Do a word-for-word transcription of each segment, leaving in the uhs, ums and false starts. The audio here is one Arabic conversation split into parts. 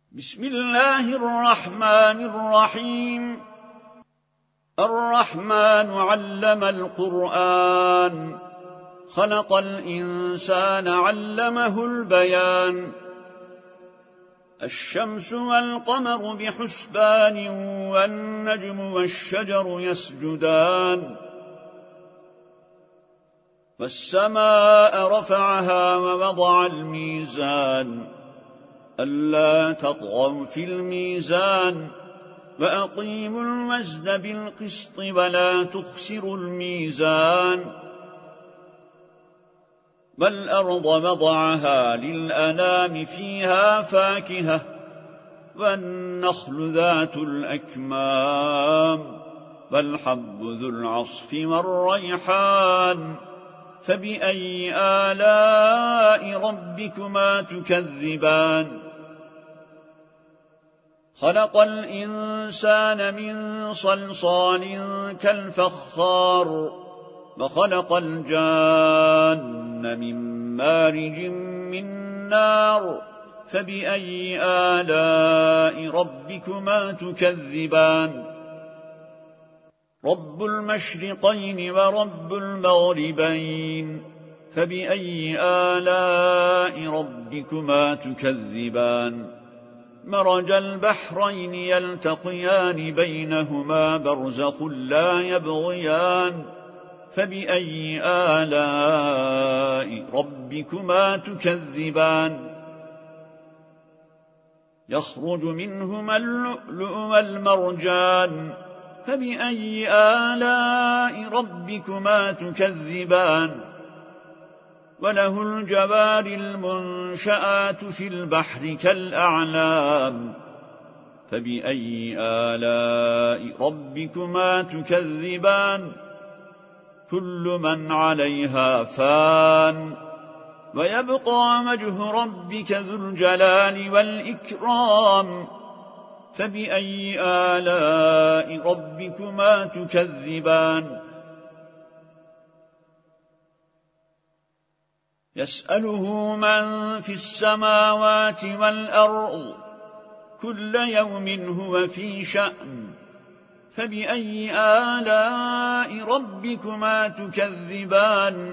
بسم الله الرحمن الرحيم. الرحمن علم القرآن، خلق الإنسان علمه البيان. الشمس والقمر بحسبان، والنجم والشجر يسجدان. والسماء رفعها ووضع الميزان، ألا تطغوا في الميزان، وأقيموا الوزن بالقسط ولا تخسروا الميزان. والأرض وضعها للأنام، فيها فاكهة والنخل ذات الأكمام، والحب ذو العصف والريحان. فبأي آلاء ربكما تكذبان؟ خلق الإنسان من صلصال كالفخار، وخلق الجان من مارج من نار. فبأي آلاء ربكما تكذبان؟ رب المشرقين ورب المغربين، فبأي آلاء ربكما تكذبان؟ مرج البحرين يلتقيان، بينهما برزخ لا يبغيان. فبأي آلاء ربكما تكذبان؟ يخرج منهما اللؤلؤ والمرجان، فبأي آلاء ربكما تكذبان؟ وله الجوار المنشآت في البحر كالأعلام، فبأي آلاء ربكما تكذبان؟ كل من عليها فان، ويبقى وجه ربك ذو الجلال والإكرام. فبأي آلاء ربكما تكذبان؟ يسأله من في السماوات والأرض، كل يوم هو في شأن. فبأي آلاء ربكما تكذبان؟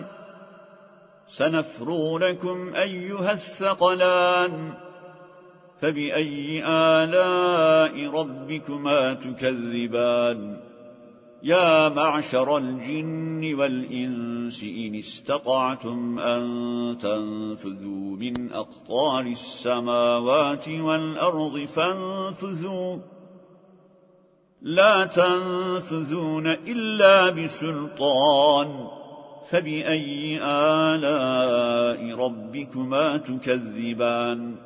سنفرغ لكم أيها الثقلان. فبأي آلاء ربكما تكذبان؟ يا معشر الجن والإنس، إن استطعتم أن تنفذوا من أقطار السماوات والأرض فانفذوا، لا تنفذون إلا بسلطان. فبأي آلاء ربكما تكذبان؟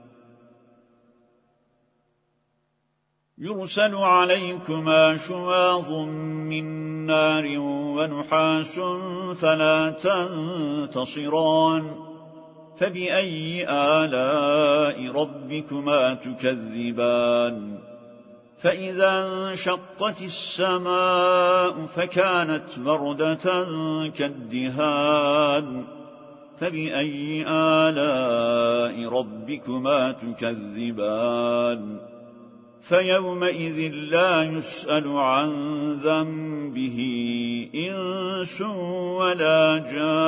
يرسل عليكما شواظ من نار ونحاس فلا تنتصران. فبأي آلاء ربكما تكذبان؟ فإذا انشقت السماء فكانت وردة كالدهان. فبأي آلاء ربكما تكذبان؟ فيومئذ لا يسأل عن ذنبه إنس ولا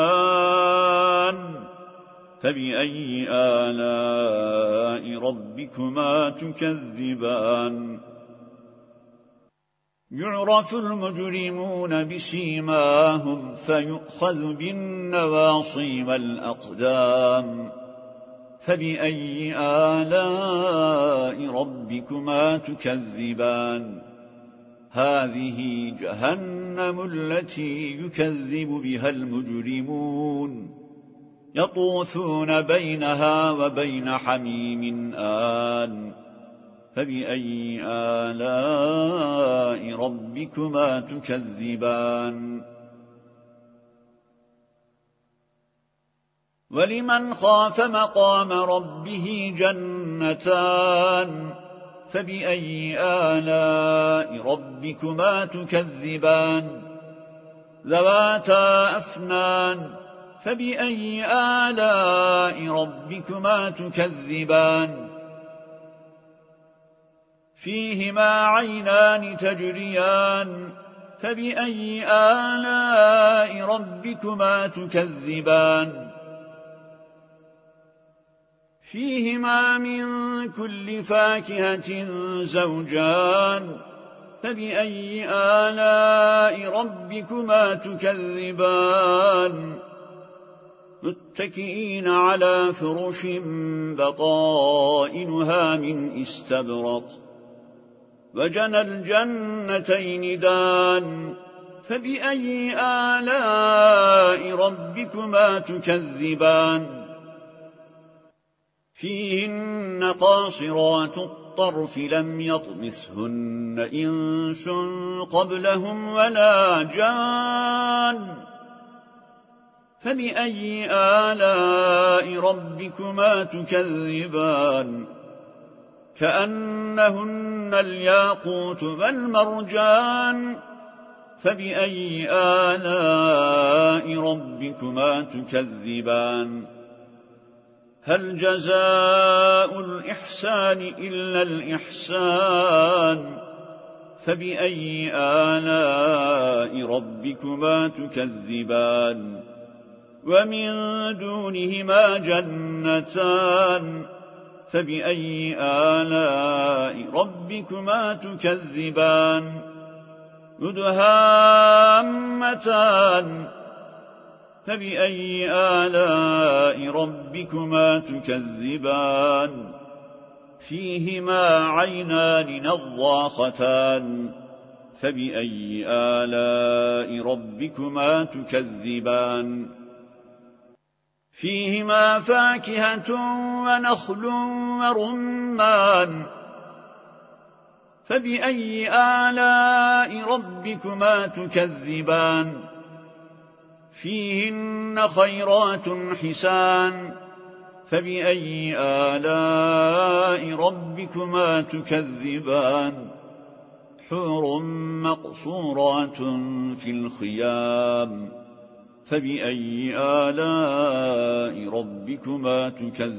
جان. فبأي آلاء ربكما تكذبان؟ يعرف المجرمون بسيماهم، فيؤخذ بالنواصي والأقدام. فبأي آلاء ربكما تكذبان؟ هذه جهنم التي يكذب بها المجرمون، يطوفون بينها وبين حميم آن. فبأي آلاء ربكما تكذبان؟ ولمن خاف مقام ربه جنتان. فبأي آلاء ربكما تكذبان؟ ذواتا أفنان. فبأي آلاء ربكما تكذبان؟ فيهما عينان تجريان فبأي آلاء ربكما تكذبان فيهما من كل فاكهة زوجان فبأي آلاء ربكما تكذبان متكئين على فرش بطائنها من استبرق وجنى الجنتين دان فبأي آلاء ربكما تكذبان فيهن قاصرات الطرف لم يطمثهن إنس قبلهم ولا جان فبأي آلاء ربكما تكذبان كأنهن الياقوت والمرجان فبأي آلاء ربكما تكذبان هل جزاء الإحسان إلا الإحسان فبأي آلاء ربكما تكذبان ومن دونهما جنتان فبأي آلاء ربكما تكذبان مدهامتان فبأي آلاء ربكما تكذبان فيهما عينان نضاختان فبأي آلاء ربكما تكذبان فيهما فاكهة ونخل ورمان فبأي آلاء ربكما تكذبان فيهن خيرات حسان فبأي آلاء ربكما تكذبان حور مقصورات في الخيام فبأي آلاء ربكما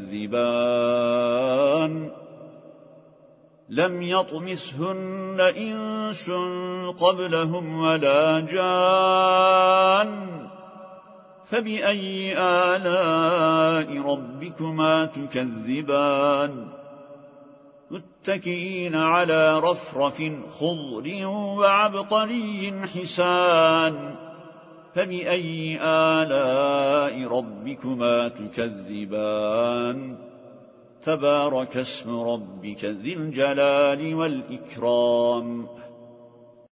تكذبان لم يطمثهن إنس قبلهم ولا جان فبأي آلاء ربكما تكذبان متكئين على رفرف خضر وعبقري حسان فبأي آلاء ربكما تكذبان تبارك اسم ربك ذي الجلال والإكرام